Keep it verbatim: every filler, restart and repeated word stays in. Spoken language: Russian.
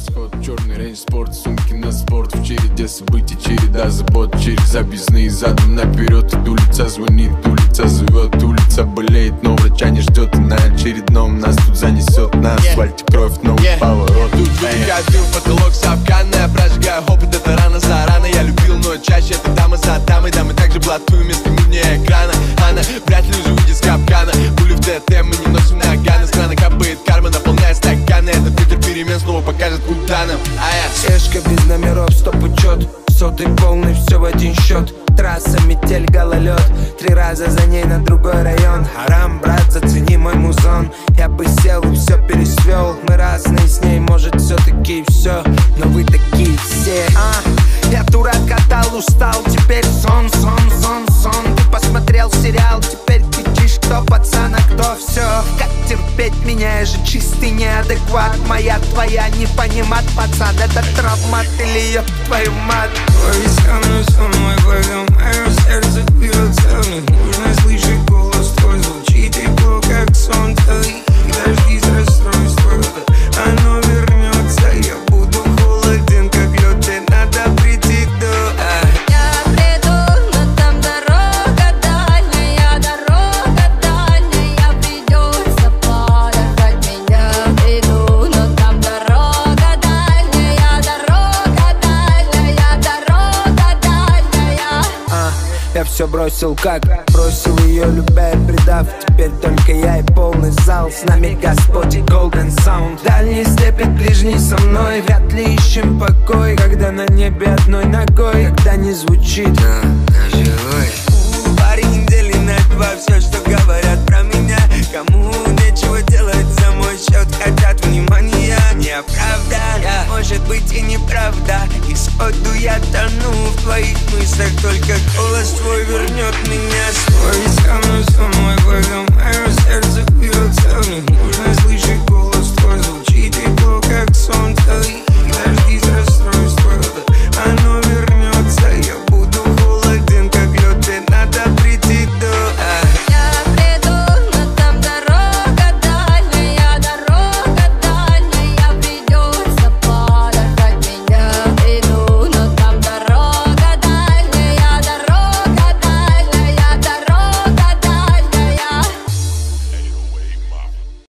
расход, черный рейндж спорт, сумки на спорт. В череде событий, череда забот. Через объездные задом наперед. И улица звонит, улица зовет, улица болеет, но врача не ждет. И на очередном нас тут занесет. На асфальте кровь, новый yeah. поворот. Тут выдыхает дым, потолок сапканная. Прожигаю опыт, это рано за рано. Я любил, но чаще это дама за дамой. Да, мы также блатуем, если мы вне экрана. Она вряд ли уже выйдет с капкана. Пули в ДТ, мы не носим наганы. С крана капает карма, наполняя стаканы. Это ветер перемен снова покажет куда нам. А я Эшка без номеров, стоп учет. Сотый полный, все в один счет. Трасса, метель, гололед. Три раза за ней на другой район. Харам, брат, зацени мой музон. Я бы сел и все пересвел. Мы разные с ней, может все-таки и все. Но вы такие все. а, Я дурак, катал, устал. Теперь сон, сон, сон, сон. Ты посмотрел сериал, теперь кричишь, кто пацан, а кто все. Как терпеть меня, я же чистый неадекват. Моя, твоя, не понимать, пацан. Это травмат или ёб твою мать. Твой со мной, со мной вдвоем. Мое сердце бьется в них. Нужно слышать голос твой. Звучит тепло, как сон твой. Дождись расстройства, оно вернется. Я буду холоден, как лед. Тебе надо прийти до а. Я приду, но там дорога дальняя. Дорога дальняя, придется подождать меня. Приду, но там дорога дальняя. Дорога дальняя, дорога дальняя. а, Я все бросил как бросил ее, любя и предав. Теперь только я и полный зал. С нами Господь и Golden Sound. Дальний слепит, ближний со мной. Вряд ли ищем покой, когда на небе одной ногой. Когда не звучит на, на живой. Парень дели на два. Все, что говорят про меня. Кому нечего делать за мой счет. Хотят внимания, неоправда. Может быть и неправда. Исходу я тону в твоих мыслях. Только голос твой вернет меня. Свой